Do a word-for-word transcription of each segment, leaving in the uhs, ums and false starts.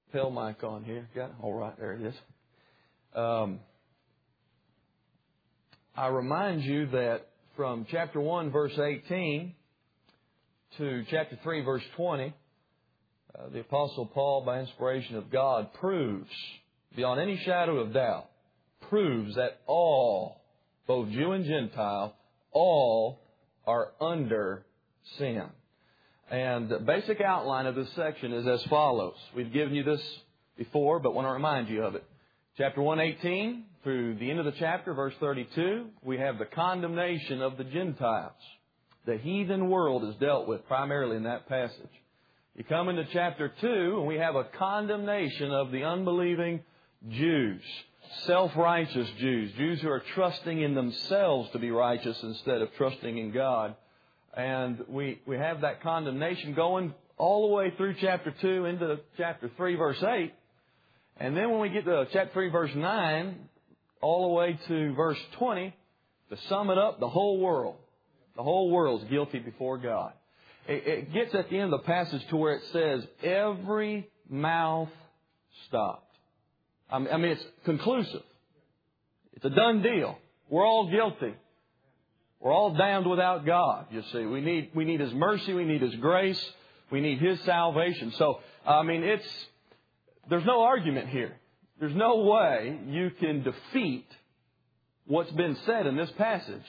lapel mic on here. Got it? All right, there it is. Um, I remind you that from chapter one, verse eighteen to chapter three, verse twenty, uh, the Apostle Paul, by inspiration of God, proves, beyond any shadow of doubt, proves that all, both Jew and Gentile, all are under sin. And the basic outline of this section is as follows. We've given you this before, but want to remind you of it. Chapter one eighteen, through the end of the chapter, verse thirty-two, we have the condemnation of the Gentiles. The heathen world is dealt with primarily in that passage. You come into chapter two, and we have a condemnation of the unbelieving Jews. Self-righteous Jews. Jews who are trusting in themselves to be righteous instead of trusting in God. And we, we have that condemnation going all the way through chapter two into chapter three, verse eight. And then when we get to chapter three, verse nine, all the way to verse twenty, to sum it up, the whole world, the whole world is guilty before God. It, it gets at the end of the passage to where it says, every mouth stopped. I mean, I mean, it's conclusive. It's a done deal. We're all guilty. We're all damned without God, you see. We need, we need His mercy. We need His grace. We need His salvation. So, I mean, it's, there's no argument here. There's no way you can defeat what's been said in this passage.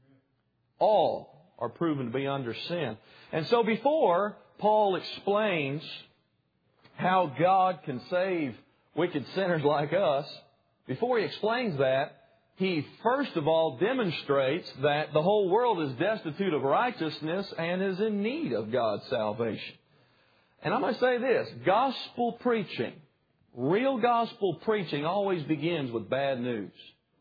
All are proven to be under sin. And so before Paul explains how God can save wicked sinners like us, before he explains that, he first of all demonstrates that the whole world is destitute of righteousness and is in need of God's salvation. And I'm going to say this, gospel preaching, real gospel preaching always begins with bad news.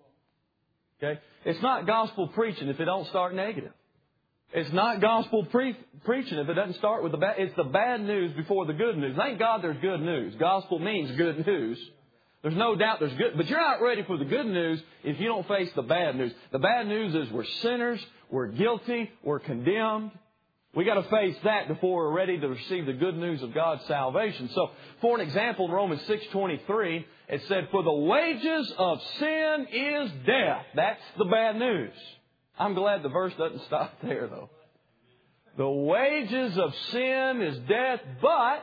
Okay? It's not gospel preaching if it don't start negative. It's not gospel pre- preaching if it doesn't start with the bad. It's the bad news before the good news. Thank God there's good news. Gospel means good news. There's no doubt there's good, but you're not ready for the good news if you don't face the bad news. The bad news is we're sinners, we're guilty, we're condemned. We got to face that before we're ready to receive the good news of God's salvation. So, for an example, in Romans six twenty-three, it said, "For the wages of sin is death." That's the bad news. I'm glad the verse doesn't stop there, though. The wages of sin is death, but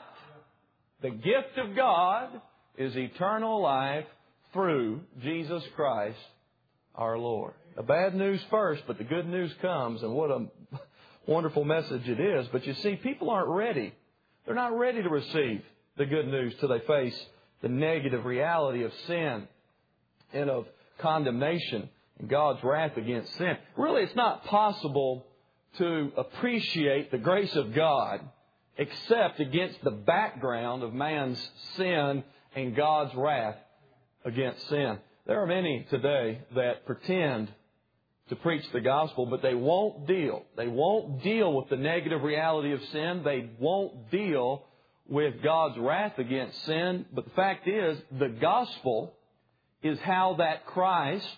the gift of God is eternal life through Jesus Christ our Lord. The bad news first, but the good news comes, and what a wonderful message it is. But you see, people aren't ready. They're not ready to receive the good news till they face the negative reality of sin and of condemnation and God's wrath against sin. Really, it's not possible to appreciate the grace of God except against the background of man's sin and God's wrath against sin. There are many today that pretend to preach the gospel, but they won't deal. They won't deal with the negative reality of sin. They won't deal with God's wrath against sin. But the fact is, the gospel is how that Christ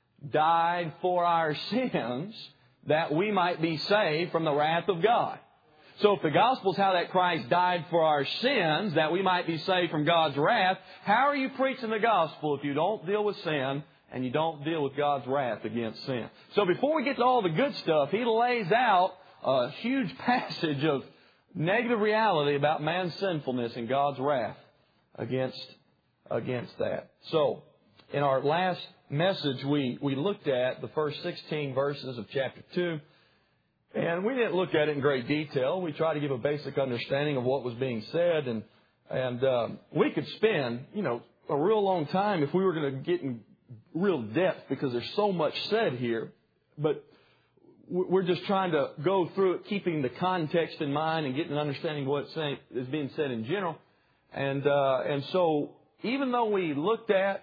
died for our sins that we might be saved from the wrath of God. So if the gospel is how that Christ died for our sins that we might be saved from God's wrath, how are you preaching the gospel if you don't deal with sin and you don't deal with God's wrath against sin? So before we get to all the good stuff, he lays out a huge passage of negative reality about man's sinfulness and God's wrath against, against that. So in our last message, we, we looked at the first sixteen verses of chapter two. And we didn't look at it in great detail. We tried to give a basic understanding of what was being said. And and um, we could spend, you know, a real long time if we were going to get in real depth because there's so much said here. But we're just trying to go through it, keeping the context in mind and getting an understanding of what is being said in general. And, uh, and so even though we looked at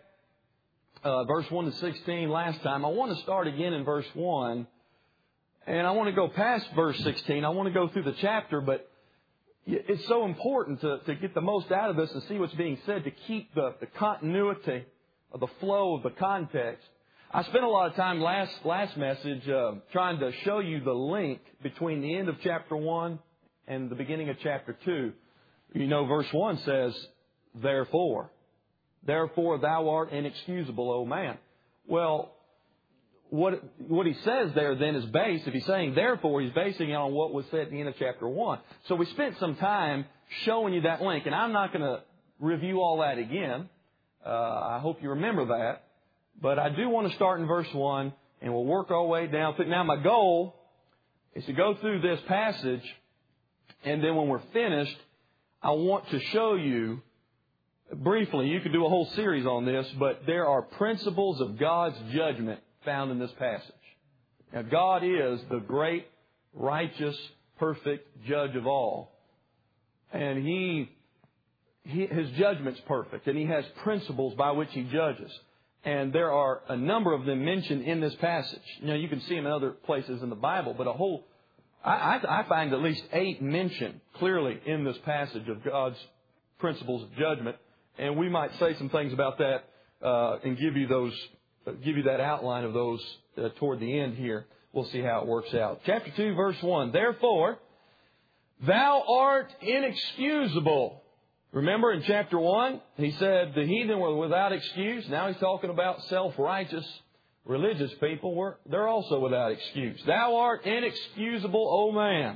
uh, verse one to sixteen last time, I want to start again in verse one. And I want to go past verse sixteen. I want to go through the chapter, but it's so important to, to get the most out of this and see what's being said, to keep the, the continuity of the flow of the context. I spent a lot of time last last message uh, trying to show you the link between the end of chapter one and the beginning of chapter two. You know, verse one says, therefore. Therefore thou art inexcusable, O man. Well, what what he says there then is based, if he's saying therefore, he's basing it on what was said at the end of chapter one. So we spent some time showing you that link, and I'm not going to review all that again. Uh, I hope you remember that. But I do want to start in verse one, and we'll work our way down. Now my goal is to go through this passage, and then when we're finished, I want to show you briefly, you could do a whole series on this, but there are principles of God's judgment found in this passage. Now, God is the great, righteous, perfect judge of all. And He, he His judgment's perfect, and He has principles by which He judges. And there are a number of them mentioned in this passage. You know, you can see them in other places in the Bible, but a whole, I, I, I find at least eight mentioned clearly in this passage of God's principles of judgment. And we might say some things about that uh, and give you those, give you that outline of those uh, toward the end here. We'll see how it works out. Chapter two, verse one. Therefore, thou art inexcusable. Remember in chapter one, he said the heathen were without excuse. Now he's talking about self-righteous religious people. We're, they're also without excuse. Thou art inexcusable, O man.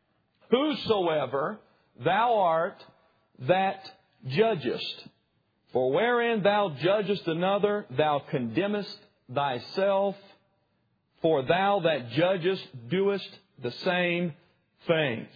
Whosoever thou art that judgest. For wherein thou judgest another, thou condemnest thyself. For thou that judgest doest the same things.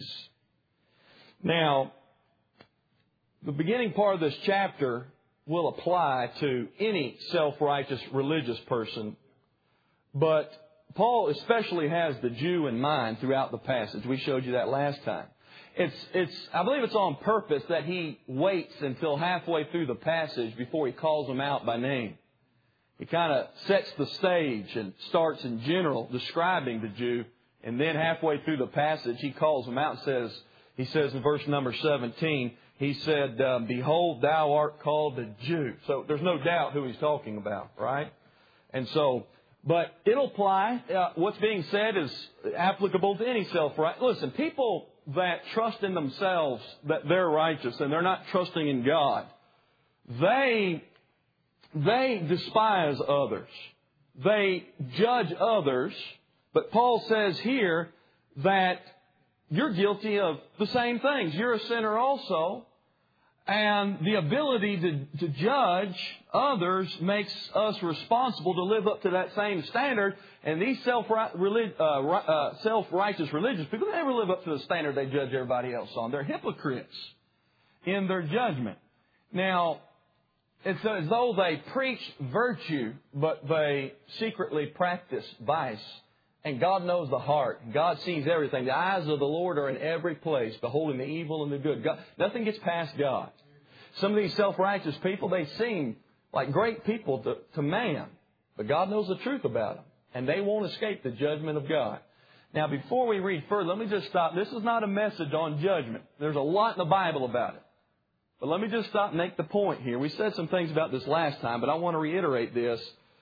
Now, the beginning part of this chapter will apply to any self-righteous religious person. But Paul especially has the Jew in mind throughout the passage. We showed you that last time. It's, it's, I believe it's on purpose that he waits until halfway through the passage before he calls them out by name. He kind of sets the stage and starts in general describing the Jew. And then halfway through the passage, he calls them out and says, he says in verse number seventeen, he said, uh, behold, thou art called a Jew. So there's no doubt who he's talking about, right? And so, but it'll apply. Uh, what's being said is applicable to any self-right. Listen, people that trust in themselves that they're righteous and they're not trusting in God, they, they despise others. They judge others. But Paul says here that you're guilty of the same things. You're a sinner also. And the ability to, to judge others makes us responsible to live up to that same standard. And these self, uh, uh, self-righteous religious people, they never live up to the standard they judge everybody else on. They're hypocrites in their judgment. Now, it's as though they preach virtue, but they secretly practice vice. And God knows the heart. God sees everything. The eyes of the Lord are in every place, beholding the evil and the good. God, nothing gets past God. Some of these self-righteous people, they seem like great people to, to man. But God knows the truth about them. And they won't escape the judgment of God. Now, before we read further, let me just stop. This is not a message on judgment. There's a lot in the Bible about it. But let me just stop and make the point here. We said some things about this last time, but I want to reiterate this.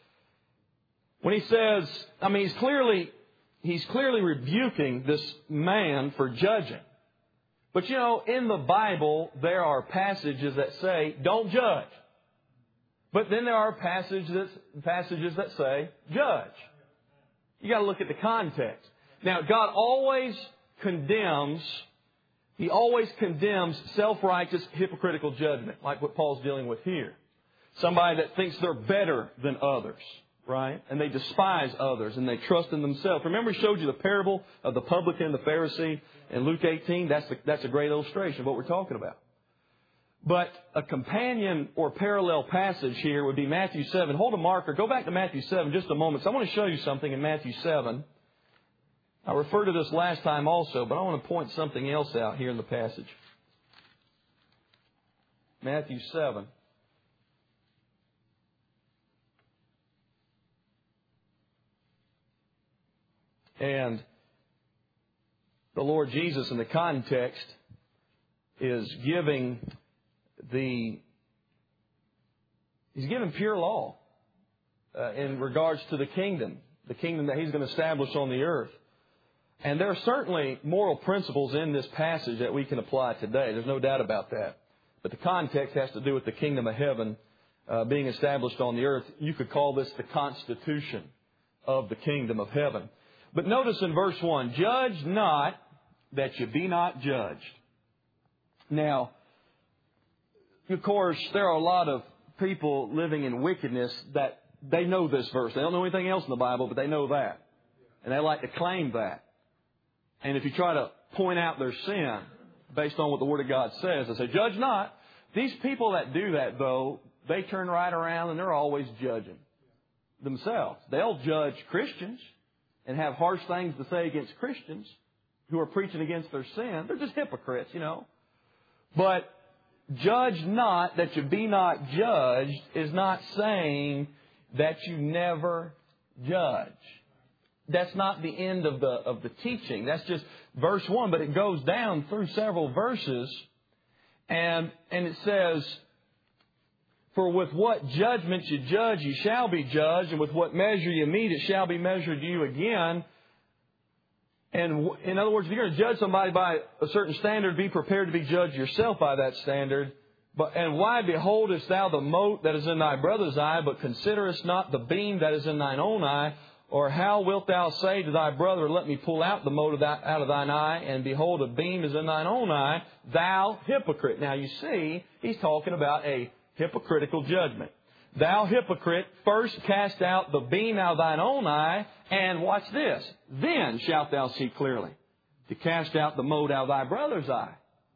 When he says, I mean, he's clearly, he's clearly rebuking this man for judging. But you know, in the Bible, there are passages that say, don't judge. But then there are passages, passages that say, judge. You got to look at the context. Now, God always condemns, He always condemns self-righteous, hypocritical judgment, like what Paul's dealing with here. Somebody that thinks they're better than others. Right? And they despise others and they trust in themselves. Remember, he showed you the parable of the publican and the Pharisee in Luke eighteen? That's, the, that's a great illustration of what we're talking about. But a companion or parallel passage here would be Matthew seven. Hold a marker. Go back to Matthew seven just a moment. So I want to show you something in Matthew seven. I referred to this last time also, but I want to point something else out here in the passage. Matthew seven. And the Lord Jesus in the context is giving the, He's giving pure law uh, in regards to the kingdom, the kingdom that He's going to establish on the earth. And there are certainly moral principles in this passage that we can apply today. There's no doubt about that. But the context has to do with the kingdom of heaven uh, being established on the earth. You could call this the constitution of the kingdom of heaven. But notice in verse one, judge not that you be not judged. Now, of course, there are a lot of people living in wickedness that they know this verse. They don't know anything else in the Bible, but they know that. And they like to claim that. And if you try to point out their sin based on what the Word of God says, they say, judge not. These people that do that, though, they turn right around and they're always judging themselves. They'll judge Christians and have harsh things to say against Christians who are preaching against their sin. They're just hypocrites, you know. But judge not that you be not judged is not saying that you never judge. That's not the end of the of the teaching. That's just verse one, but it goes down through several verses, and and it says, for with what judgment you judge, you shall be judged, and with what measure you meet, it shall be measured to you again. And in other words, if you're going to judge somebody by a certain standard, be prepared to be judged yourself by that standard. But and why beholdest thou the mote that is in thy brother's eye, but considerest not the beam that is in thine own eye? Or how wilt thou say to thy brother, let me pull out the mote out of thine eye, and behold, a beam is in thine own eye, thou hypocrite. Now you see, he's talking about a hypocritical judgment. Thou hypocrite, first cast out the beam out of thine own eye, and watch this, then shalt thou see clearly to cast out the mote out of thy brother's eye.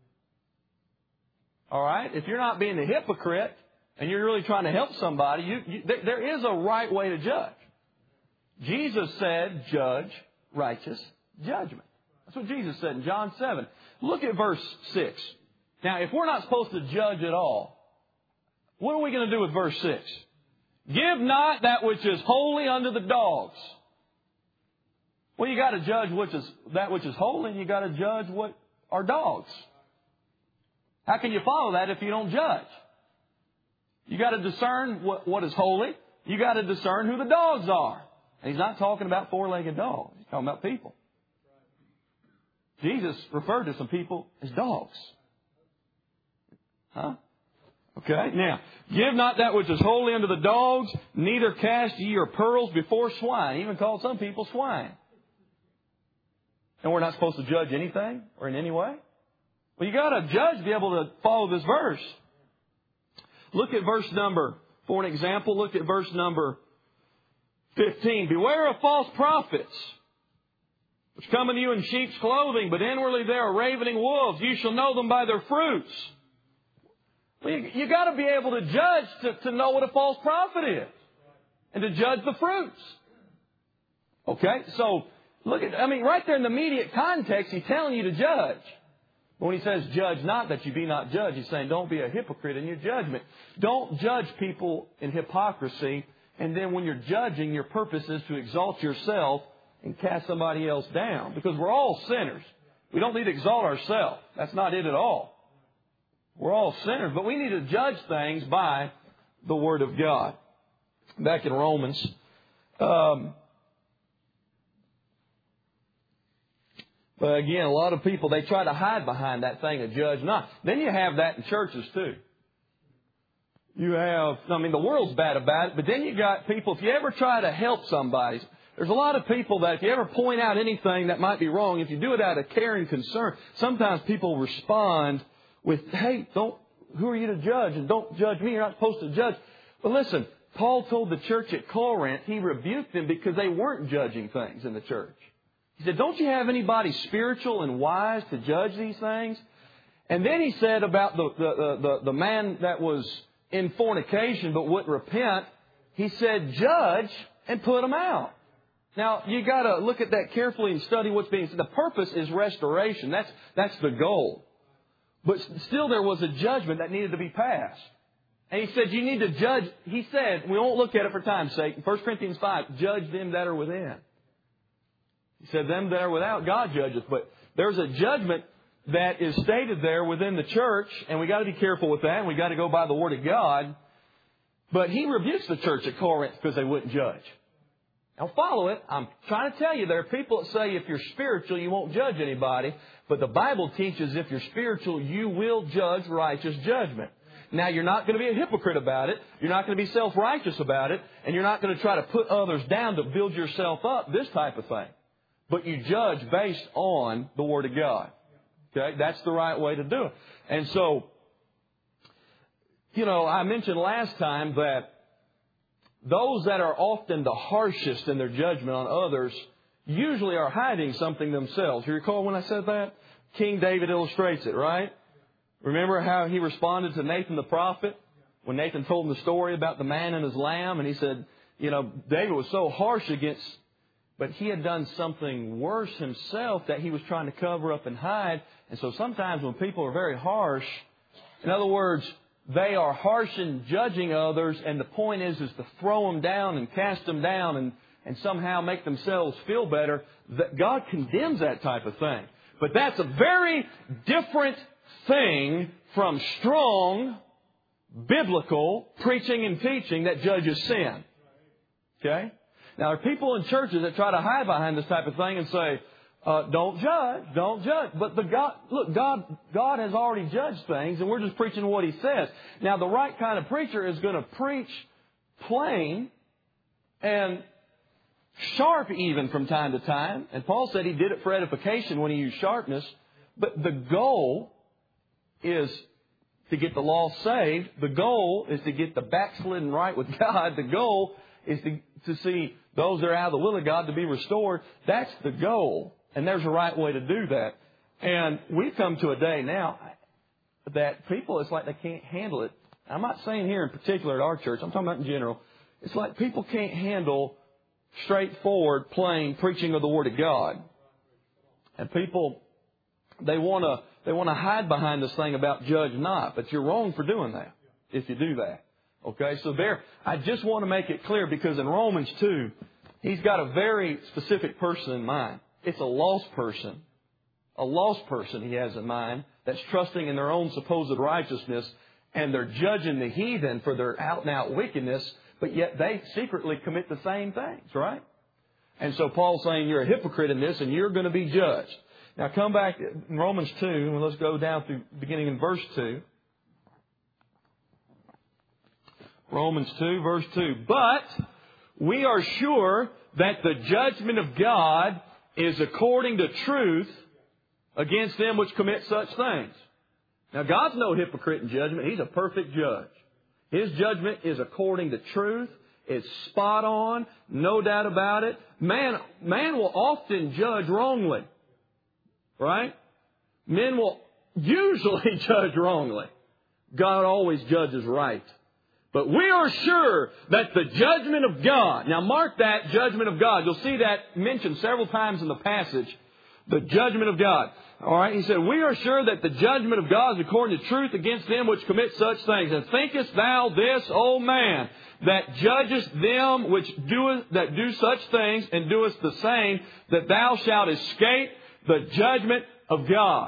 All right? If you're not being a hypocrite, and you're really trying to help somebody, you, you, there, there is a right way to judge. Jesus said, judge righteous judgment. That's what Jesus said in John seven. Look at verse six. Now, if we're not supposed to judge at all, what are we going to do with verse six? Give not that which is holy unto the dogs. Well, you got to judge which is that which is holy, and you got to judge what are dogs. How can you follow that if you don't judge? You got to discern what, what is holy. You got to discern who the dogs are. And he's not talking about four-legged dogs. He's talking about people. Jesus referred to some people as dogs. Huh? Okay, now, give not that which is holy unto the dogs, neither cast ye your pearls before swine. He even called some people swine. And we're not supposed to judge anything or in any way? Well, you got to judge to be able to follow this verse. Look at verse number, for an example, look at verse number fifteen. Beware of false prophets, which come unto you in sheep's clothing, but inwardly they are ravening wolves. You shall know them by their fruits. Well, you, you got to be able to judge to, to know what a false prophet is. And to judge the fruits. Okay, so look at, I mean, right there in the immediate context, he's telling you to judge. But when he says, judge not that you be not judged, he's saying, don't be a hypocrite in your judgment. Don't judge people in hypocrisy. And then when you're judging, your purpose is to exalt yourself and cast somebody else down. Because we're all sinners. We don't need to exalt ourselves. That's not it at all. We're all sinners. But we need to judge things by the Word of God. Back in Romans. Um, but again, a lot of people, they try to hide behind that thing of judge not. Then you have that in churches too. You have, I mean, the world's bad about it, but then you got people, if you ever try to help somebody, there's a lot of people that if you ever point out anything that might be wrong, if you do it out of care and concern, sometimes people respond with, hey, don't, who are you to judge? And don't judge me. You're not supposed to judge. But listen, Paul told the church at Corinth, he rebuked them because they weren't judging things in the church. He said, don't you have anybody spiritual and wise to judge these things? And then he said about the, the, the, the man that was in fornication but wouldn't repent, he said, judge and put them out. Now, you got to look at that carefully and study what's being said. The purpose is restoration. That's, that's the goal. But still there was a judgment that needed to be passed. And he said, you need to judge. He said, we won't look at it for time's sake. First Corinthians five, judge them that are within. He said, them that are without, God judges. But there's a judgment that is stated there within the church, and we got to be careful with that, and we got to go by the Word of God. But he rebukes the church at Corinth because they wouldn't judge. Now follow it. I'm trying to tell you, there are people that say if you're spiritual, you won't judge anybody. But the Bible teaches if you're spiritual, you will judge righteous judgment. Now, you're not going to be a hypocrite about it. You're not going to be self-righteous about it. And you're not going to try to put others down to build yourself up, this type of thing. But you judge based on the Word of God. Okay? That's the right way to do it. And so, you know, I mentioned last time that those that are often the harshest in their judgment on others usually are hiding something themselves. You recall when I said that? King David illustrates it, right? Remember how he responded to Nathan the prophet when Nathan told him the story about the man and his lamb? And he said, you know, David was so harsh against, but he had done something worse himself that he was trying to cover up and hide. And so sometimes when people are very harsh, in other words, they are harsh in judging others, and the point is, is to throw them down and cast them down and, and somehow make themselves feel better. That God condemns that type of thing. But that's a very different thing from strong, biblical preaching and teaching that judges sin. Okay? Now, there are people in churches that try to hide behind this type of thing and say, uh, don't judge, don't judge. But the God, look, God, God has already judged things, and we're just preaching what He says. Now, the right kind of preacher is going to preach plain and sharp even from time to time. And Paul said he did it for edification when he used sharpness. But the goal is to get the lost saved. The goal is to get the backslidden right with God. The goal is to, to see those that are out of the will of God to be restored. That's the goal. And there's a right way to do that. And we've come to a day now that people, it's like they can't handle it. I'm not saying here in particular at our church. I'm talking about in general. It's like people can't handle straightforward, plain preaching of the Word of God. And people, they want to they want to hide behind this thing about judge not. But you're wrong for doing that if you do that. Okay, so there, I just want to make it clear because in Romans two, he's got a very specific person in mind. It's a lost person. A lost person he has in mind that's trusting in their own supposed righteousness, and they're judging the heathen for their out-and-out wickedness, but yet they secretly commit the same things, right? And so Paul's saying you're a hypocrite in this and you're going to be judged. Now come back in Romans two, and let's go down through beginning in verse two. Romans two, verse two. But we are sure that the judgment of God is according to truth against them which commit such things. Now, God's no hypocrite in judgment. He's a perfect judge. His judgment is according to truth. It's spot on. No doubt about it. Man, man will often judge wrongly. Right? Men will usually judge wrongly. God always judges right. But we are sure that the judgment of God, now mark that, judgment of God. You'll see that mentioned several times in the passage, the judgment of God. All right, he said, we are sure that the judgment of God is according to truth against them which commit such things. And thinkest thou this, O man, that judgest them which do, that do such things and doest the same, that thou shalt escape the judgment of God?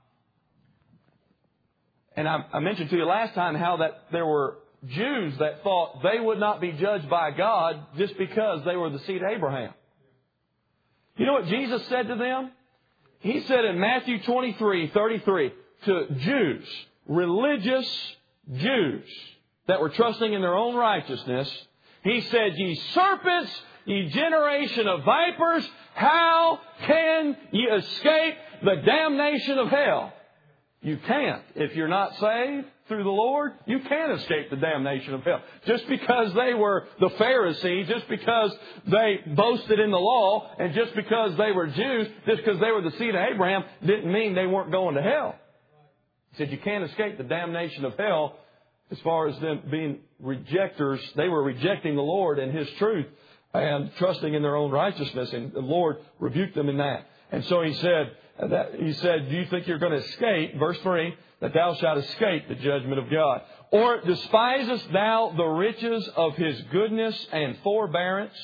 And I, I mentioned to you last time how that there were Jews that thought they would not be judged by God just because they were the seed of Abraham. You know what Jesus said to them? He said in Matthew twenty-three, thirty-three, to Jews, religious Jews that were trusting in their own righteousness, He said, ye serpents, ye generation of vipers, how can ye escape the damnation of hell? You can't. If you're not saved through the Lord, you can't escape the damnation of hell. Just because they were the Pharisees, just because they boasted in the law, and just because they were Jews, just because they were the seed of Abraham, didn't mean they weren't going to hell. He said you can't escape the damnation of hell as far as them being rejectors. They were rejecting the Lord and His truth and trusting in their own righteousness, and the Lord rebuked them in that. And so He said, that, He said, do you think you're going to escape, verse three, that thou shalt escape the judgment of God? Or despisest thou the riches of His goodness and forbearance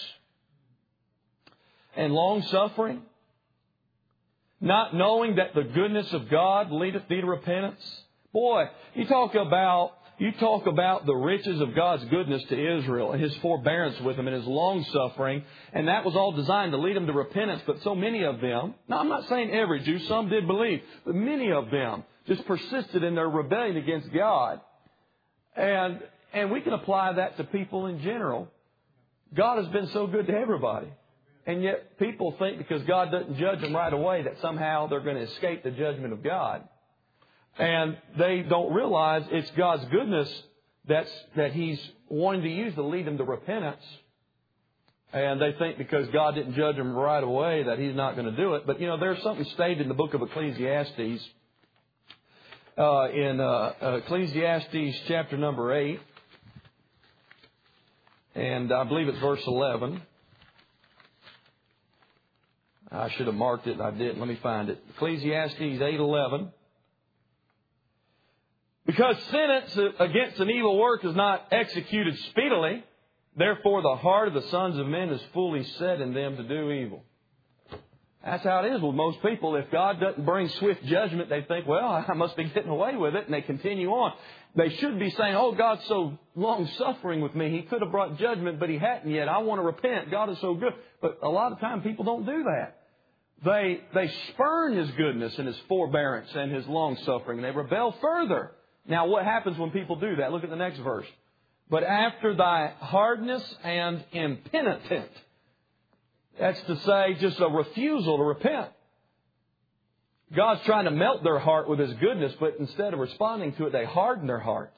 and long-suffering, not knowing that the goodness of God leadeth thee to repentance? Boy, you talk about, You talk about the riches of God's goodness to Israel and His forbearance with them and His long-suffering, and that was all designed to lead them to repentance. But so many of them, now I'm not saying every Jew, some did believe, but many of them just persisted in their rebellion against God. And, and we can apply that to people in general. God has been so good to everybody. And yet people think because God doesn't judge them right away that somehow they're going to escape the judgment of God. And they don't realize it's God's goodness that's, that He's wanting to use to lead them to repentance. And they think because God didn't judge them right away that He's not going to do it. But, you know, there's something stated in the book of Ecclesiastes. Uh, in uh, Ecclesiastes chapter number eight. And I believe it's verse eleven. I should have marked it and I didn't. Let me find it. Ecclesiastes eight eleven. Because sentence against an evil work is not executed speedily, therefore the heart of the sons of men is fully set in them to do evil. That's how it is with most people. If God doesn't bring swift judgment, they think, well, I must be getting away with it, and they continue on. They should be saying, oh, God's so long-suffering with me. He could have brought judgment, but He hadn't yet. I want to repent. God is so good. But a lot of time people don't do that. They, they spurn His goodness and His forbearance and His long-suffering, and they rebel further. Now, what happens when people do that? Look at the next verse. But after thy hardness and impenitent. That's to say, just a refusal to repent. God's trying to melt their heart with His goodness, but instead of responding to it, they harden their heart.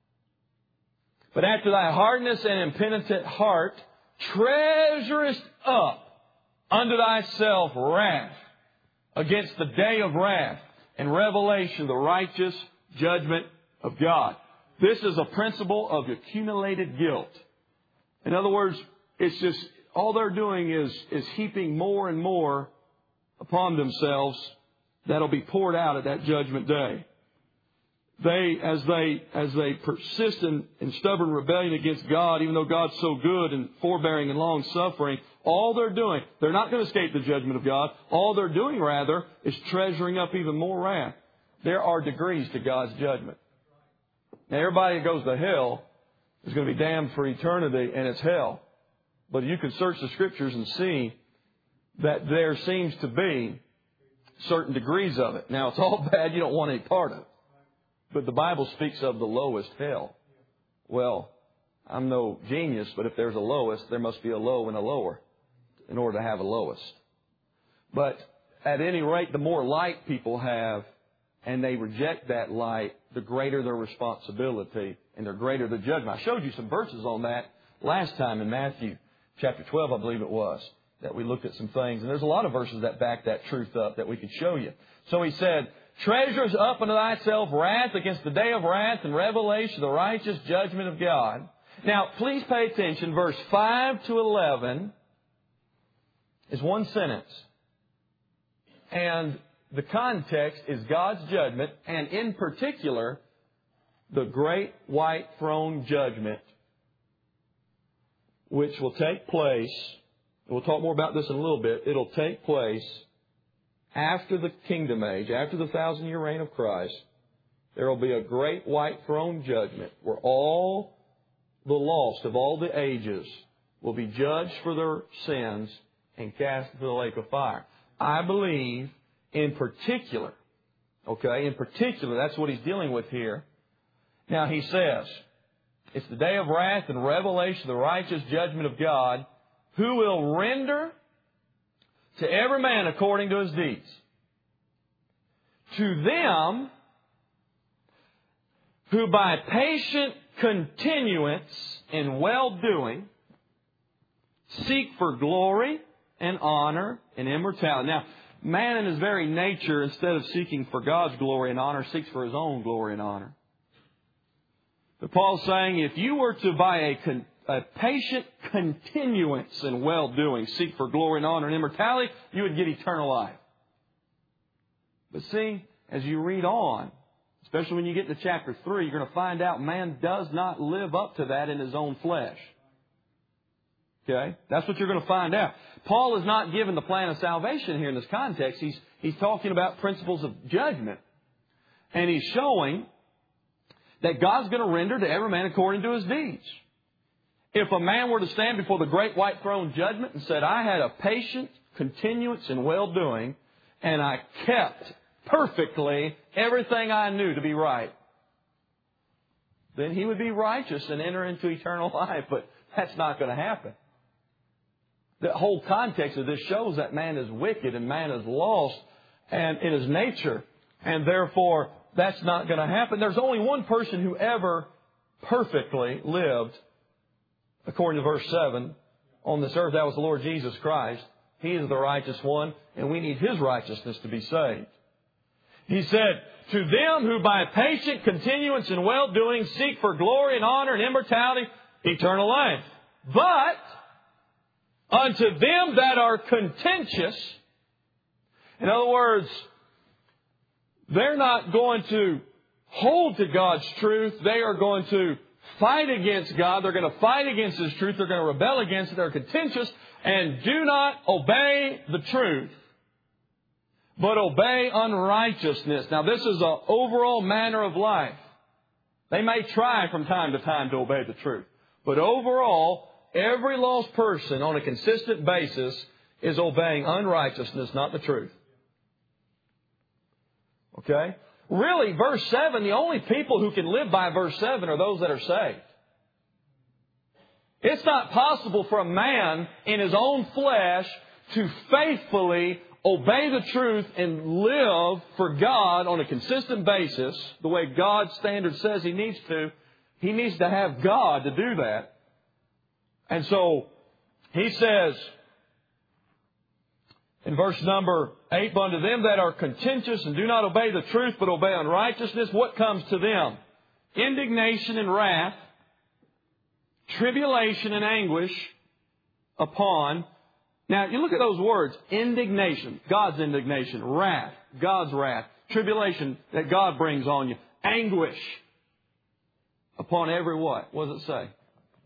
But after thy hardness and impenitent heart, treasurest up unto thyself wrath against the day of wrath and revelation, the righteous judgment of God. This is a principle of accumulated guilt. In other words, it's just all they're doing is, is heaping more and more upon themselves that'll be poured out at that judgment day. They, as they, as they persist in, in stubborn rebellion against God, even though God's so good and forbearing and long-suffering, all they're doing, they're not going to escape the judgment of God. All they're doing, rather, is treasuring up even more wrath. There are degrees to God's judgment. Now, everybody that goes to hell is going to be damned for eternity, and it's hell. But you can search the Scriptures and see that there seems to be certain degrees of it. Now, it's all bad. You don't want any part of it. But the Bible speaks of the lowest hell. Well, I'm no genius, but if there's a lowest, there must be a low and a lower in order to have a lowest. But at any rate, the more light people have, and they reject that light, the greater their responsibility and the greater the judgment. I showed you some verses on that last time in Matthew chapter twelve, I believe it was, that we looked at some things. And there's a lot of verses that back that truth up that we could show you. So he said, treasures up unto thyself wrath against the day of wrath and revelation, the righteous judgment of God. Now, please pay attention. Verse five to eleven is one sentence. And the context is God's judgment, and in particular, the great white throne judgment, which will take place, and we'll talk more about this in a little bit, it'll take place after the kingdom age, after the thousand-year reign of Christ. There will be a great white throne judgment where all the lost of all the ages will be judged for their sins and cast into the lake of fire. I believe in particular, okay, in particular, that's what he's dealing with here. Now he says, it's the day of wrath and revelation, the righteous judgment of God, who will render to every man according to his deeds. To them who by patient continuance in well-doing seek for glory and honor and immortality. Now, man in his very nature, instead of seeking for God's glory and honor, seeks for his own glory and honor. But Paul's saying, if you were to, by a, con- a patient continuance in well-doing, seek for glory and honor and immortality, you would get eternal life. But see, as you read on, especially when you get to chapter three, you're going to find out man does not live up to that in his own flesh. Okay? That's what you're going to find out. Paul is not given the plan of salvation here in this context. He's, he's talking about principles of judgment. And he's showing that God's going to render to every man according to his deeds. If a man were to stand before the great white throne judgment and said, I had a patient continuance in well-doing, and I kept perfectly everything I knew to be right, then he would be righteous and enter into eternal life. But that's not going to happen. The whole context of this shows that man is wicked and man is lost and in his nature. And therefore, that's not going to happen. There's only one person who ever perfectly lived, according to verse seven, on this earth. That was the Lord Jesus Christ. He is the righteous one, and we need His righteousness to be saved. He said, to them who by patient continuance in well-doing seek for glory and honor and immortality, eternal life. But unto them that are contentious, in other words, they're not going to hold to God's truth. They are going to fight against God. They're going to fight against His truth. They're going to rebel against it. They're contentious and do not obey the truth, but obey unrighteousness. Now, this is an overall manner of life. They may try from time to time to obey the truth, but overall, every lost person on a consistent basis is obeying unrighteousness, not the truth. Okay? Really, verse seven, the only people who can live by verse seven are those that are saved. It's not possible for a man in his own flesh to faithfully obey the truth and live for God on a consistent basis, the way God's standard says he needs to. He needs to have God to do that. And so, he says in verse number eight, unto them that are contentious and do not obey the truth, but obey unrighteousness, what comes to them? Indignation and wrath, tribulation and anguish upon. Now, you look at those words. Indignation, God's indignation. Wrath, God's wrath. Tribulation that God brings on you. Anguish upon every what? What does it say?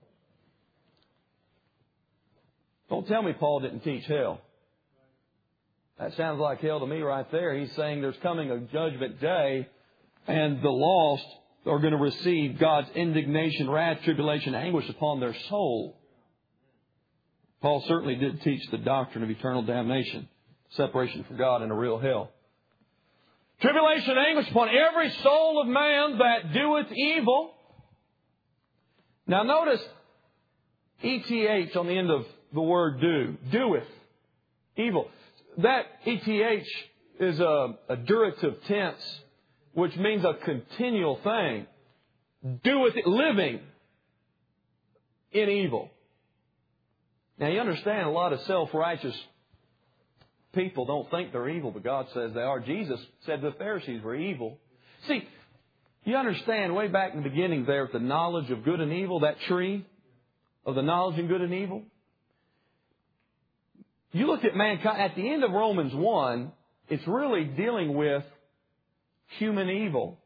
Don't tell me Paul didn't teach hell. That sounds like hell to me right there. He's saying there's coming a judgment day and the lost are going to receive God's indignation, wrath, tribulation, anguish upon their soul. Paul certainly did teach the doctrine of eternal damnation, separation from God, and a real hell. Tribulation and anguish upon every soul of man that doeth evil. Now notice E T H on the end of the word do. Doeth evil. That E T H is a, a durative tense, which means a continual thing. Doeth it, living in evil. Now you understand a lot of self-righteous people don't think they're evil, but God says they are. Jesus said the Pharisees were evil. See, you understand way back in the beginning there, the knowledge of good and evil, that tree of the knowledge of good and evil. You look at mankind, at the end of Romans one, it's really dealing with human evil.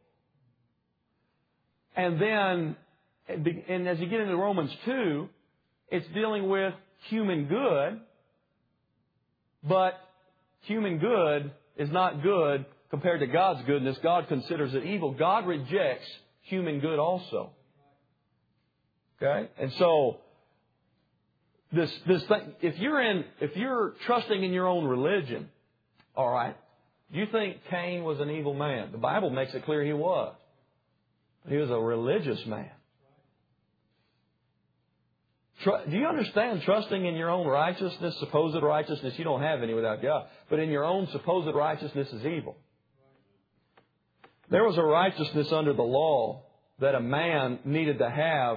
And then, and as you get into Romans two, it's dealing with human good. But human good is not good compared to God's goodness. God considers it evil. God rejects human good also. Okay? And so, This, this thing, if you're in, if you're trusting in your own religion, all right, you think Cain was an evil man. The Bible makes it clear he was. He was a religious man. Tr- Do you understand trusting in your own righteousness, supposed righteousness? You don't have any without God. But in your own supposed righteousness is evil. There was a righteousness under the law that a man needed to have,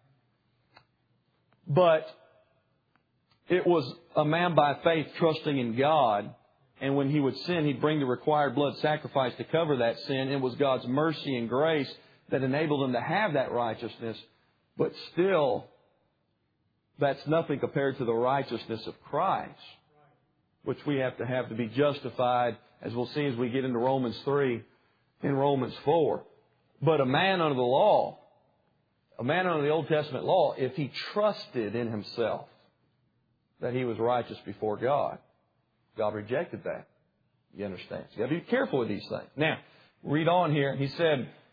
but it was a man by faith trusting in God. And when he would sin, he'd bring the required blood sacrifice to cover that sin. It was God's mercy and grace that enabled him to have that righteousness. But still, that's nothing compared to the righteousness of Christ, which we have to have to be justified, as we'll see as we get into Romans three and Romans four. But a man under the law, a man under the Old Testament law, if he trusted in himself that he was righteous before God, God rejected that. You understand? So you got to be careful with these things. Now, read on here. He said,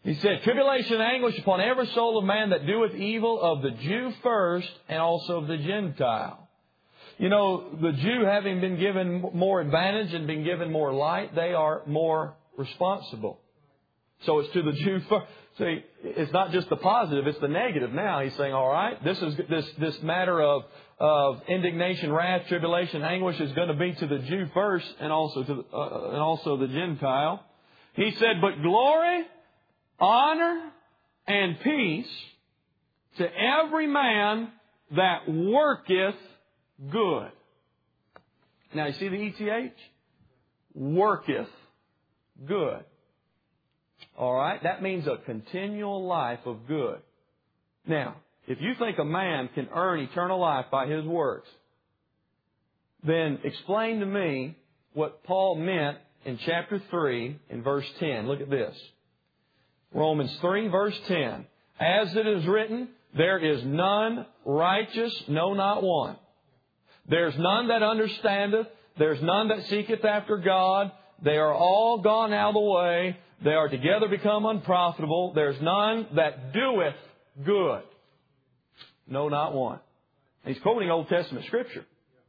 He said, tribulation and anguish upon every soul of man that doeth evil, of the Jew first, and also of the Gentile. You know, the Jew, having been given more advantage and been given more light, they are more responsible. So it's to the Jew first. See, it's not just the positive, it's the negative now. He's saying, all right, this is this this matter of of indignation, wrath, tribulation, anguish is going to be to the Jew first, and also to the, uh, and also the Gentile. He said, but glory, honor, and peace to every man that worketh good. Now you see the E T H? Worketh good. All right? That means a continual life of good. Now, if you think a man can earn eternal life by his works, then explain to me what Paul meant in chapter three in verse ten. Look at this. Romans three, verse ten. As it is written, there is none righteous, no, not one. There's none that understandeth. There's none that seeketh after God. They are all gone out of the way. They are together become unprofitable. There's none that doeth good. No, not one. He's quoting Old Testament Scripture.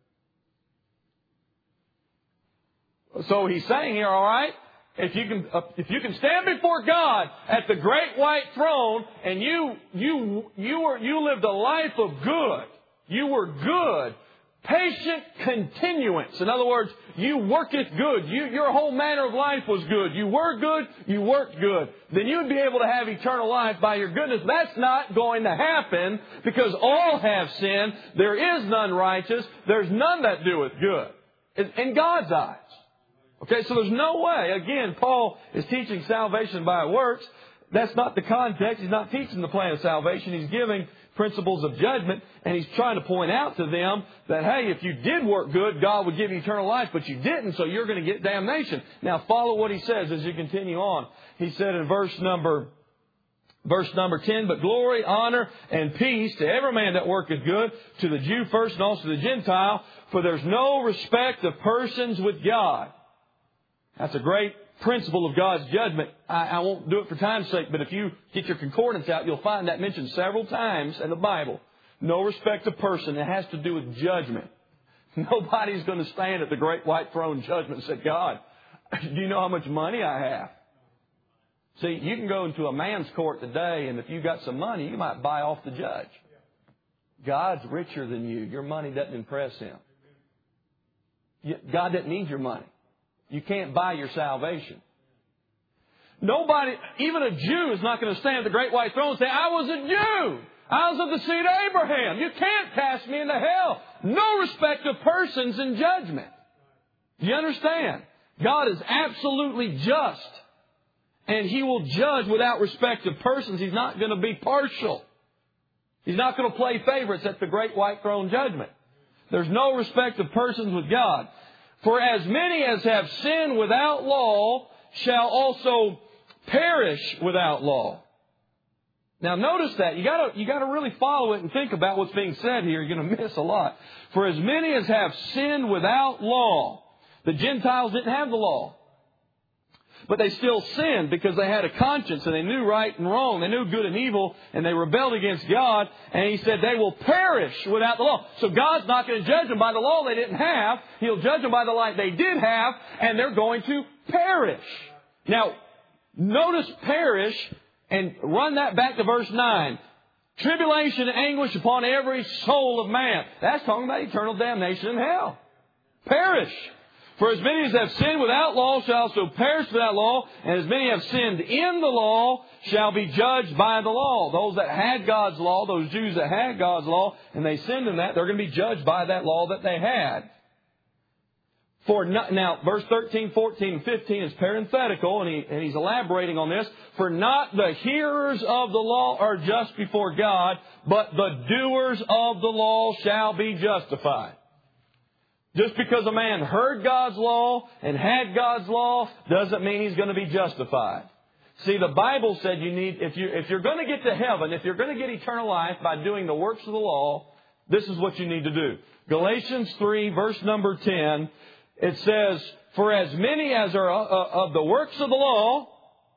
So he's saying here, all right, if you can, uh, if you can stand before God at the great white throne, and you you you were you lived a life of good, you were good. Patient continuance. In other words, you worketh good. You, your whole manner of life was good. You were good. You worked good. Then you'd be able to have eternal life by your goodness. That's not going to happen because all have sinned. There is none righteous. There's none that doeth good. In, in God's eyes. Okay, so there's no way. Again, Paul is teaching salvation by works. That's not the context. He's not teaching the plan of salvation. He's giving principles of judgment, and he's trying to point out to them that, hey, if you did work good, God would give you eternal life, but you didn't, so you're going to get damnation. Now, follow what he says as you continue on. He said in verse number verse number ten, but glory, honor, and peace to every man that worketh good, to the Jew first and also to the Gentile, for there's no respect of persons with God. That's a great principle of God's judgment. I, I won't do it for time's sake, but if you get your concordance out, you'll find that mentioned several times in the Bible. No respect of person. It has to do with judgment. Nobody's going to stand at the great white throne judgment and say, God, do you know how much money I have? See, you can go into a man's court today, and if you got some money, you might buy off the judge. God's richer than you. Your money doesn't impress Him. God doesn't need your money. You can't buy your salvation. Nobody, even a Jew, is not going to stand at the great white throne and say, I was a Jew. I was of the seed of Abraham. You can't cast me into hell. No respect of persons in judgment. Do you understand? God is absolutely just. And He will judge without respect of persons. He's not going to be partial. He's not going to play favorites at the great white throne judgment. There's no respect of persons with God. For as many as have sinned without law shall also perish without law. Now notice that. You gotta, you gotta really follow it and think about what's being said here. You're going to miss a lot. For as many as have sinned without law. The Gentiles didn't have the law. But they still sinned because they had a conscience and they knew right and wrong. They knew good and evil, and they rebelled against God. And He said they will perish without the law. So God's not going to judge them by the law they didn't have. He'll judge them by the light they did have, and they're going to perish. Now, notice perish, and run that back to verse nine. Tribulation and anguish upon every soul of man. That's talking about eternal damnation in hell. Perish. For as many as have sinned without law shall also perish without law, and as many have sinned in the law shall be judged by the law. Those that had God's law, those Jews that had God's law, and they sinned in that, they're going to be judged by that law that they had. For not, now, verse thirteen, fourteen, and fifteen is parenthetical, and, he, and he's elaborating on this. For not the hearers of the law are just before God, but the doers of the law shall be justified. Just because a man heard God's law and had God's law doesn't mean he's going to be justified. See, the Bible said you need, if you if you're going to get to heaven, if you're going to get eternal life by doing the works of the law, this is what you need to do. Galatians three, verse number ten, it says, for as many as are of the works of the law,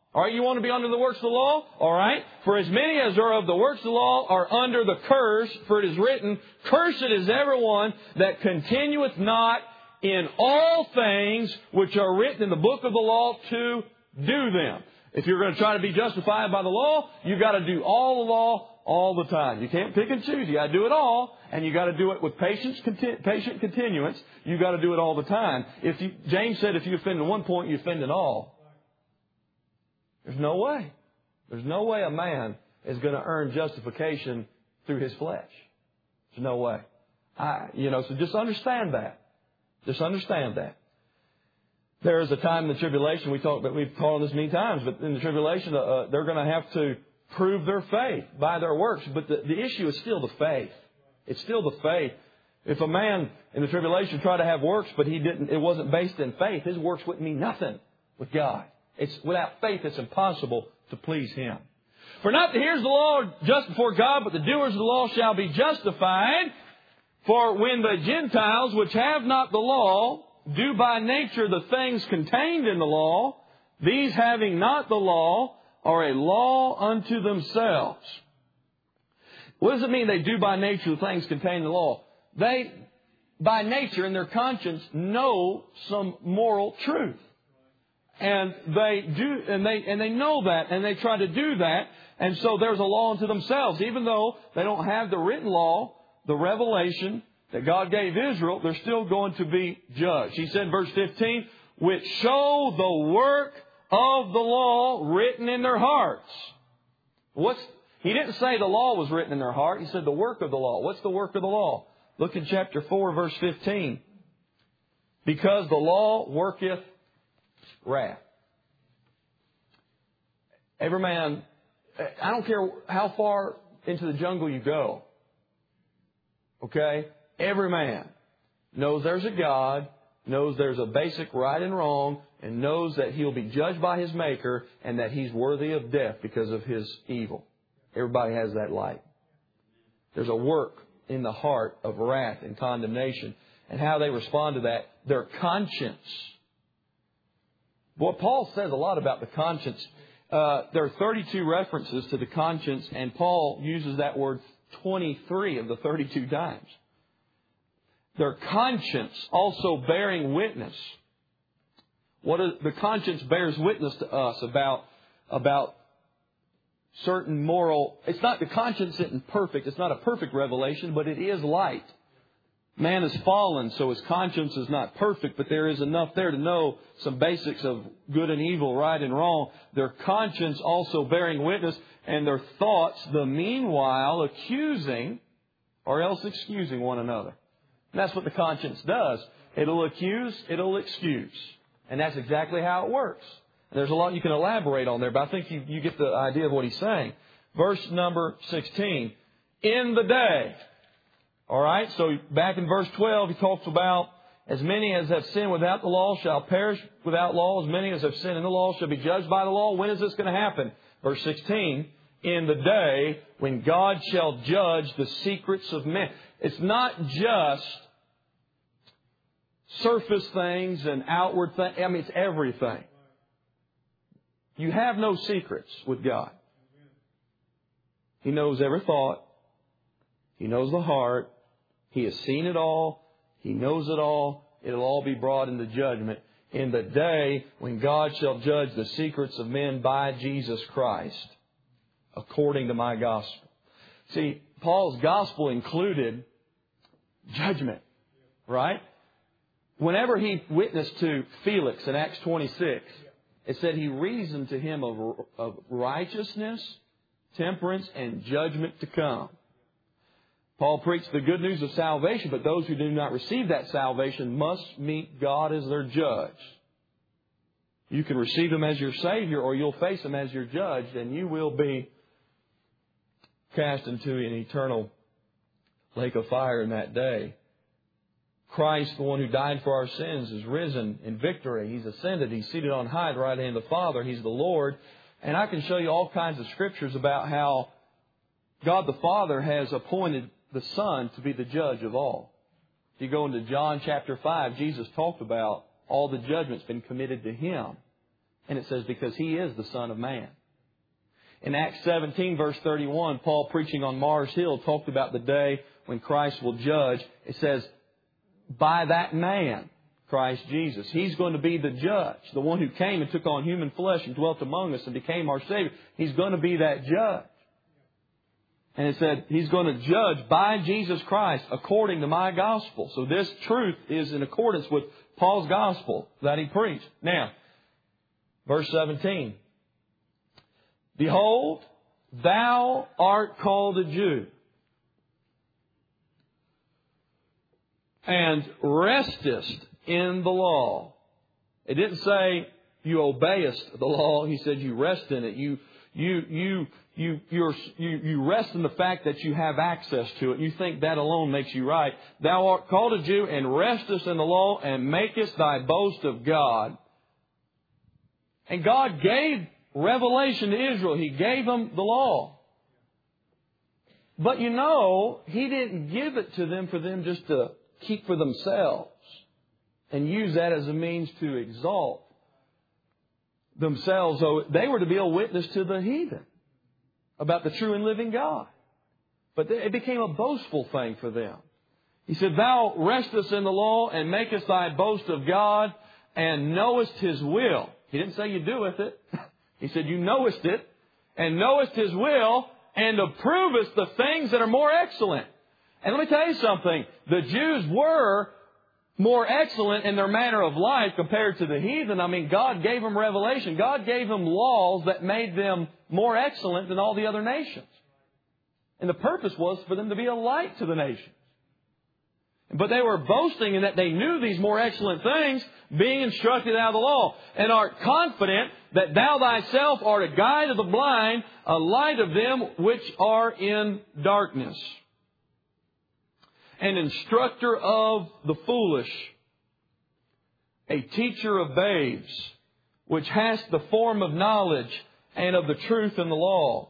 All right, you want to be under the works of the law? All right. For as many as are of the works of the law are under the curse, for it is written, Cursed is everyone that continueth not in all things which are written in the book of the law to do them. If you're going to try to be justified by the law, you've got to do all the law all the time. You can't pick and choose. You got to do it all, and you got to do it with patience, conti- patient continuance. You got to do it all the time. If you, James said, if you offend in one point, you offend in all. There's no way. There's no way a man is going to earn justification through his flesh. There's no way. I, you know, so just understand that. Just understand that. There is a time in the tribulation, we talk, but we've taught on this many times, but in the tribulation, uh, they're going to have to prove their faith by their works. But the, the issue is still the faith. It's still the faith. If a man in the tribulation tried to have works, but he didn't, it wasn't based in faith, his works wouldn't mean nothing with God. It's without faith, it's impossible to please Him. For not the hearers of the law are just before God, but the doers of the law shall be justified. For when the Gentiles, which have not the law, do by nature the things contained in the law, these having not the law are a law unto themselves. What does it mean they do by nature the things contained in the law? They, by nature, in their conscience, know some moral truth. And they do, and they, and they know that, and they try to do that. And so there's a law unto themselves. Even though they don't have the written law, the revelation that God gave Israel, they're still going to be judged. He said in verse fifteen, which show the work of the law written in their hearts. What's, he didn't say the law was written in their heart. He said the work of the law. What's the work of the law? Look in chapter four, verse fifteen. Because the law worketh wrath. Every man, I don't care how far into the jungle you go, okay? Every man knows there's a God, knows there's a basic right and wrong, and knows that he'll be judged by his Maker and that he's worthy of death because of his evil. Everybody has that light. There's a work in the heart of wrath and condemnation. And how they respond to that, their conscience. Well, Paul says a lot about the conscience. Uh, there are thirty-two references to the conscience, and Paul uses that word twenty-three of the thirty-two times. Their conscience also bearing witness. What is, the conscience bears witness to us about, about certain moral... It's not, the conscience isn't perfect. It's not a perfect revelation, but it is light. Man is fallen, so his conscience is not perfect, but there is enough there to know some basics of good and evil, right and wrong. Their conscience also bearing witness, and their thoughts, the meanwhile, accusing or else excusing one another. And that's what the conscience does. It'll accuse, it'll excuse. And that's exactly how it works. And there's a lot you can elaborate on there, but I think you, you get the idea of what he's saying. Verse number sixteen. In the day... All right, so back in verse twelve, he talks about, as many as have sinned without the law shall perish without law. As many as have sinned in the law shall be judged by the law. When is this going to happen? Verse sixteen, in the day when God shall judge the secrets of men. It's not just surface things and outward things. I mean, it's everything. You have no secrets with God. He knows every thought. He knows the heart. He has seen it all. He knows it all. It'll all be brought into judgment in the day when God shall judge the secrets of men by Jesus Christ, according to my gospel. See, Paul's gospel included judgment, right? Whenever he witnessed to Felix in Acts twenty-six, it said he reasoned to him of, of righteousness, temperance, and judgment to come. Paul preached the good news of salvation, but those who do not receive that salvation must meet God as their judge. You can receive Him as your Savior, or you'll face Him as your judge, and you will be cast into an eternal lake of fire in that day. Christ, the one who died for our sins, is risen in victory. He's ascended. He's seated on high at the right hand of the Father. He's the Lord. And I can show you all kinds of scriptures about how God the Father has appointed the Son to be the judge of all. If you go into John chapter five, Jesus talked about all the judgment's been committed to Him. And it says, because He is the Son of Man. In Acts seventeen, verse thirty-one, Paul, preaching on Mars Hill, talked about the day when Christ will judge. It says, by that man, Christ Jesus. He's going to be the judge, the one who came and took on human flesh and dwelt among us and became our Savior. He's going to be that judge. And it said, He's going to judge by Jesus Christ according to my gospel. So this truth is in accordance with Paul's gospel that he preached. Now, verse seventeen. Behold, thou art called a Jew, and restest in the law. It didn't say you obeyest the law. He said you rest in it. You you you you you're, you you rest in the fact that you have access to it. You think that alone makes you right. Thou art called a Jew, and restest in the law, and makest thy boast of God. And God gave revelation to Israel. He gave them the law. But you know, He didn't give it to them for them just to keep for themselves and use that as a means to exalt themselves. So they were to be a witness to the heathen about the true and living God. But it became a boastful thing for them. He said, thou restest in the law, and makest thy boast of God, and knowest His will. He didn't say you doeth it. He said, you knowest it, and knowest His will, and approvest the things that are more excellent. And let me tell you something. The Jews were more excellent in their manner of life compared to the heathen. I mean, God gave them revelation. God gave them laws that made them more excellent than all the other nations. And the purpose was for them to be a light to the nations. But they were boasting in that they knew these more excellent things, being instructed out of the law, and art confident that thou thyself art a guide of the blind, a light of them which are in darkness, an instructor of the foolish, a teacher of babes, which hast the form of knowledge and of the truth in the law.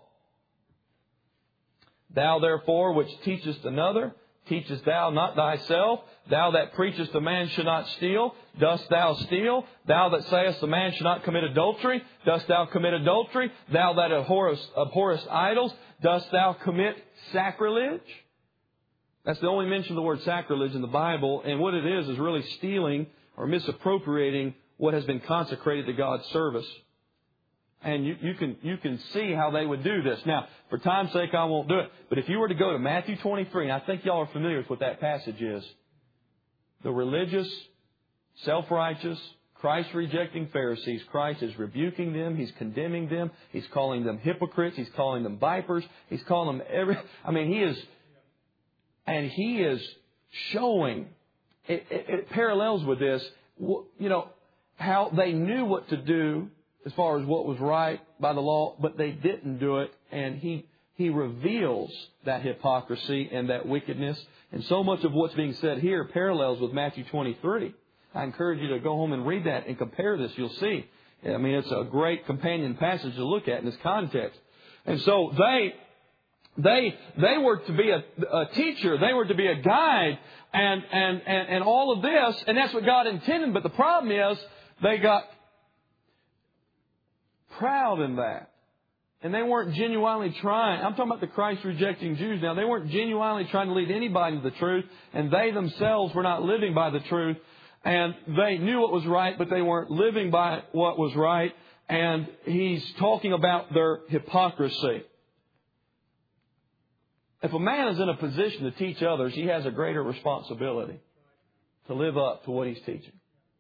Thou therefore which teachest another, teachest thou not thyself? Thou that preachest a man should not steal, dost thou steal? Thou that sayest a man should not commit adultery, dost thou commit adultery? Thou that abhorrest, abhorrest idols, dost thou commit sacrilege? That's the only mention of the word sacrilege in the Bible. And what it is is really stealing or misappropriating what has been consecrated to God's service. And you, you can you can see how they would do this. Now, for time's sake, I won't do it. But if you were to go to Matthew twenty-three, and I think y'all are familiar with what that passage is. The religious, self-righteous, Christ-rejecting Pharisees. Christ is rebuking them. He's condemning them. He's calling them hypocrites. He's calling them vipers. He's calling them every... I mean, He is... And He is showing... It, it, it parallels with this, you know, how they knew what to do as far as what was right by the law, but they didn't do it. And He He reveals that hypocrisy and that wickedness. And so much of what's being said here parallels with Matthew twenty-three. I encourage you to go home and read that and compare this. You'll see. I mean, it's a great companion passage to look at in this context. And so they they they were to be a, a teacher. They were to be a guide and, and, and, and all of this. And that's what God intended. But the problem is they got proud in that. And they weren't genuinely trying. I'm talking about the Christ-rejecting Jews now. They weren't genuinely trying to lead anybody to the truth. And they themselves were not living by the truth. And they knew what was right, but they weren't living by what was right. And He's talking about their hypocrisy. If a man is in a position to teach others, he has a greater responsibility to live up to what he's teaching.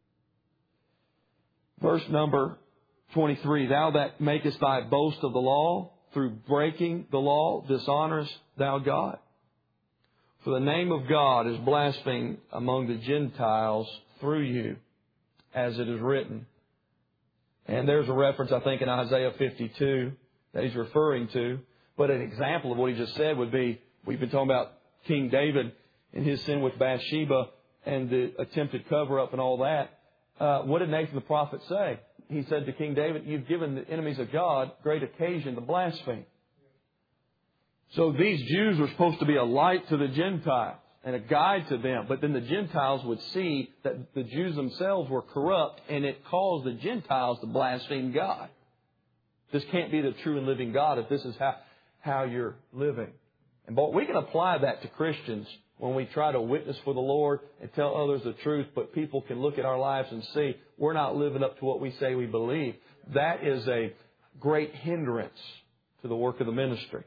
Verse number twenty-three, thou that makest thy boast of the law, through breaking the law, dishonorest thou God. For the name of God is blasphemed among the Gentiles through you, as it is written. And there's a reference, I think, in Isaiah fifty-two that he's referring to. But an example of what he just said would be, we've been talking about King David and his sin with Bathsheba and the attempted cover-up and all that. Uh, what did Nathan the prophet say? He said to King David, you've given the enemies of God great occasion to blaspheme. So these Jews were supposed to be a light to the Gentiles. and a guide to them. But then the Gentiles would see that the Jews themselves were corrupt, and it caused the Gentiles to blaspheme God. This can't be the true and living God if this is how, how you're living. And but we can apply that to Christians when we try to witness for the Lord and tell others the truth, but people can look at our lives and see we're not living up to what we say we believe. That is a great hindrance to the work of the ministry.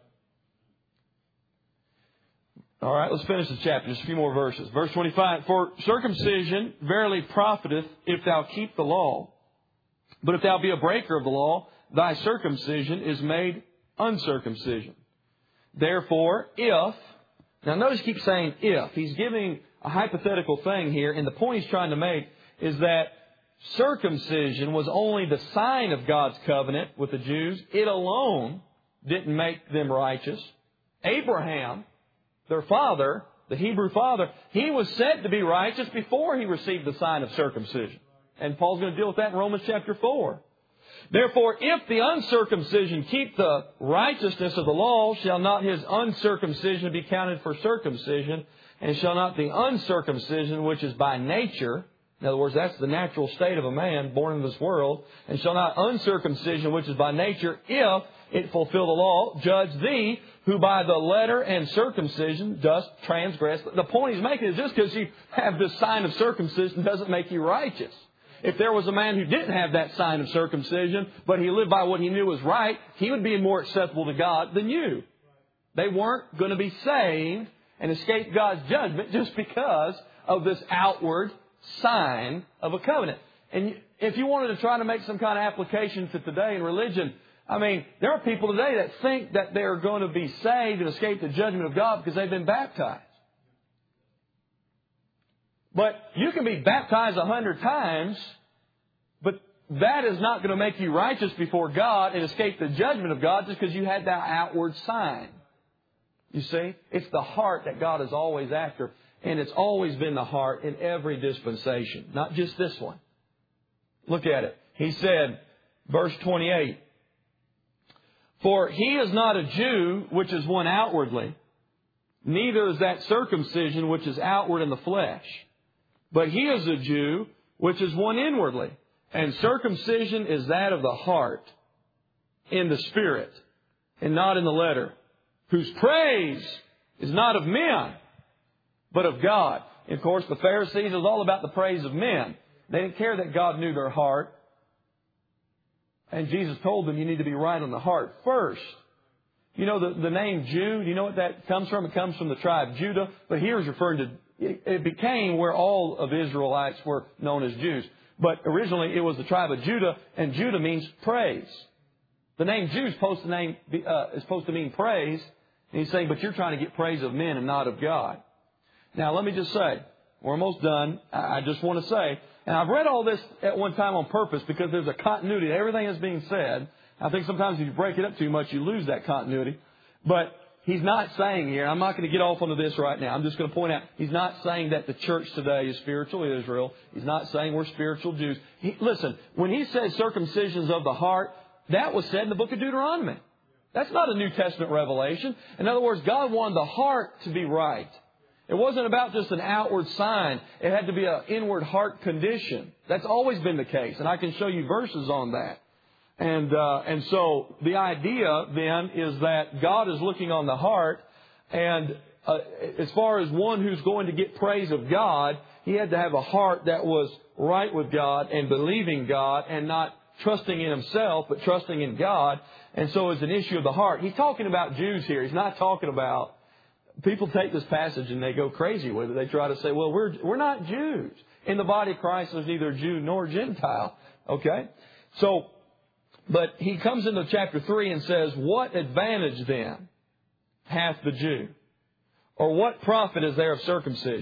All right, let's finish the chapter. Just a few more verses. Verse twenty-five, for circumcision verily profiteth if thou keep the law. But if thou be a breaker of the law, thy circumcision is made uncircumcision. Therefore, if... Now notice he keeps saying if. He's giving a hypothetical thing here, and the point he's trying to make is that circumcision was only the sign of God's covenant with the Jews. It alone didn't make them righteous. Abraham, their father, the Hebrew father, he was said to be righteous before he received the sign of circumcision. And Paul's going to deal with that in Romans chapter four. Therefore, if the uncircumcision keep the righteousness of the law, shall not his uncircumcision be counted for circumcision? And shall not the uncircumcision, which is by nature, in other words, that's the natural state of a man born in this world, and shall not uncircumcision, which is by nature, if it fulfill the law, judge thee, who by the letter and circumcision dost transgress? The point he's making is just because you have this sign of circumcision doesn't make you righteous. If there was a man who didn't have that sign of circumcision, but he lived by what he knew was right, he would be more acceptable to God than you. They weren't going to be saved and escape God's judgment just because of this outward sign of a covenant. And if you wanted to try to make some kind of application to today in religion, I mean, there are people today that think that they're going to be saved and escape the judgment of God because they've been baptized. But you can be baptized a hundred times, but that is not going to make you righteous before God and escape the judgment of God just because you had that outward sign. You see, it's the heart that God is always after, and it's always been the heart in every dispensation, not just this one. Look at it. He said, verse twenty-eight, for he is not a Jew which is one outwardly, neither is that circumcision which is outward in the flesh. But he is a Jew, which is one inwardly. And circumcision is that of the heart, in the spirit, and not in the letter, whose praise is not of men, but of God. And of course, the Pharisees, it was all about the praise of men. They didn't care that God knew their heart. And Jesus told them you need to be right on the heart first. You know, the, the name Jew, do you know what that comes from? It comes from the tribe Judah. But here is referring to... It became where all of Israelites were known as Jews. But originally it was the tribe of Judah, and Judah means praise. The name Jew is supposed to, name, uh, is supposed to mean praise. And he's saying, but you're trying to get praise of men and not of God. Now let me just say, we're almost done. I just want to say, and I've read all this at one time on purpose because there's a continuity to everything that's being said. I think sometimes if you break it up too much, you lose that continuity. But he's not saying here, I'm not going to get off onto this right now. I'm just going to point out, he's not saying that the church today is spiritual Israel. He's not saying we're spiritual Jews. He, listen, when he says circumcisions of the heart, that was said in the book of Deuteronomy. That's not a New Testament revelation. In other words, God wanted the heart to be right. It wasn't about just an outward sign. It had to be an inward heart condition. That's always been the case. And I can show you verses on that. And uh, and so the idea then is that God is looking on the heart. And uh, as far as one who's going to get praise of God, he had to have a heart that was right with God and believing God and not trusting in himself, but trusting in God. And so it's an issue of the heart. He's talking about Jews here. He's not talking about... People take this passage and they go crazy with it. They try to say, well, we're we're not Jews. In the body of Christ, there's neither Jew nor Gentile. Okay? So, but he comes into chapter three and says, what advantage then hath the Jew? Or what profit is there of circumcision?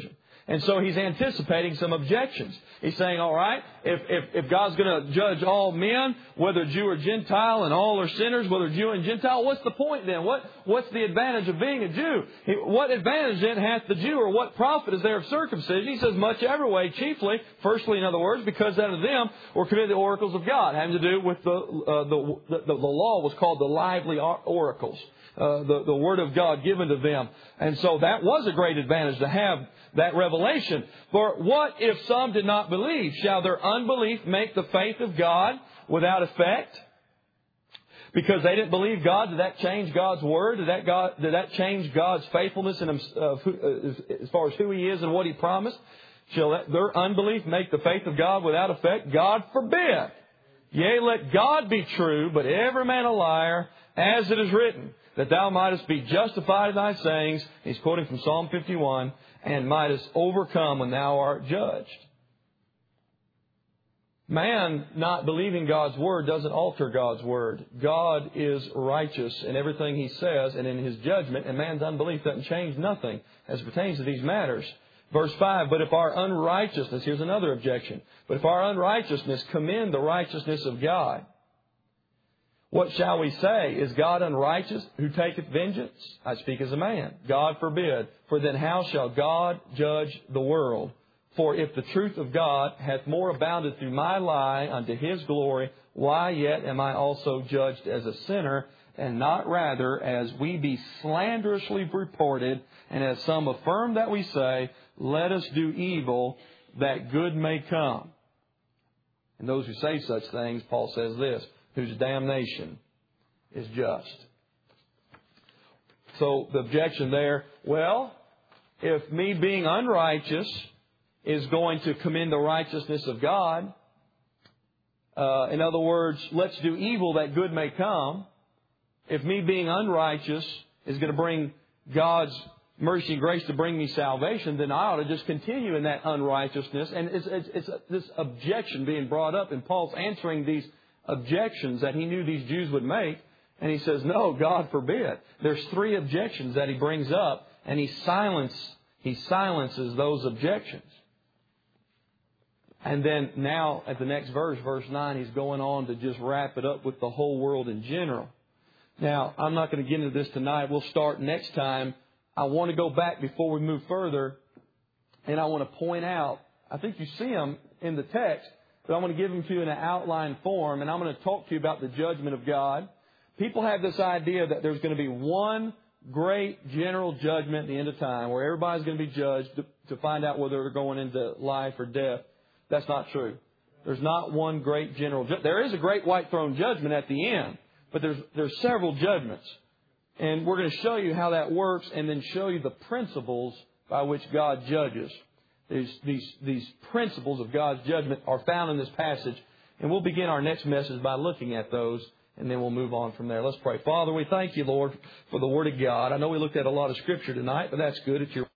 And so he's anticipating some objections. He's saying, all right, if, if, if God's going to judge all men, whether Jew or Gentile, and all are sinners, whether Jew and Gentile, what's the point then? What, what's the advantage of being a Jew? What advantage then hath the Jew, or what profit is there of circumcision? He says, much every way, chiefly, firstly, in other words, because out of them were committed the oracles of God, having to do with the, uh, the, the, the law was called the lively oracles. Uh, the, the Word of God given to them. And so that was a great advantage to have that revelation. For what if some did not believe? Shall their unbelief make the faith of God without effect? Because they didn't believe God, did that change God's Word? Did that, God, did that change God's faithfulness in him, uh, who, uh, as far as who He is and what He promised? Shall that, their unbelief make the faith of God without effect? God forbid. Yea, let God be true, but every man a liar, as it is written, that thou mightest be justified in thy sayings. He's quoting from Psalm fifty-one. And mightest overcome when thou art judged. Man not believing God's Word doesn't alter God's Word. God is righteous in everything He says and in His judgment. And man's unbelief doesn't change nothing as it pertains to these matters. Verse five, but if our unrighteousness, here's another objection. But if our unrighteousness commend the righteousness of God, what shall we say? Is God unrighteous who taketh vengeance? I speak as a man. God forbid. For then how shall God judge the world? For if the truth of God hath more abounded through my lie unto His glory, why yet am I also judged as a sinner, and not rather as we be slanderously reported, and as some affirm that we say, let us do evil, that good may come. And those who say such things, Paul says this, whose damnation is just. So the objection there, well, if me being unrighteous is going to commend the righteousness of God, uh, in other words, let's do evil that good may come. If me being unrighteous is going to bring God's mercy and grace to bring me salvation, then I ought to just continue in that unrighteousness. And it's, it's, it's this objection being brought up, and Paul's answering these objections that he knew these Jews would make. And he says, no, God forbid. There's three objections that he brings up, and he silence, he silences those objections. And then now at the next verse, verse nine, he's going on to just wrap it up with the whole world in general. Now, I'm not going to get into this tonight. We'll start next time. I want to go back before we move further, and I want to point out, I think you see them in the text, but I'm going to give them to you in an outline form, and I'm going to talk to you about the judgment of God. People have this idea that there's going to be one great general judgment at the end of time where everybody's going to be judged to, to find out whether they're going into life or death. That's not true. There's not one great general judgment. There is a great white throne judgment at the end, but there's there's several judgments. And we're going to show you how that works and then show you the principles by which God judges. These, these, these principles of God's judgment are found in this passage. And we'll begin our next message by looking at those, and then we'll move on from there. Let's pray. Father, we thank you, Lord, for the Word of God. I know we looked at a lot of Scripture tonight, but that's good. It's your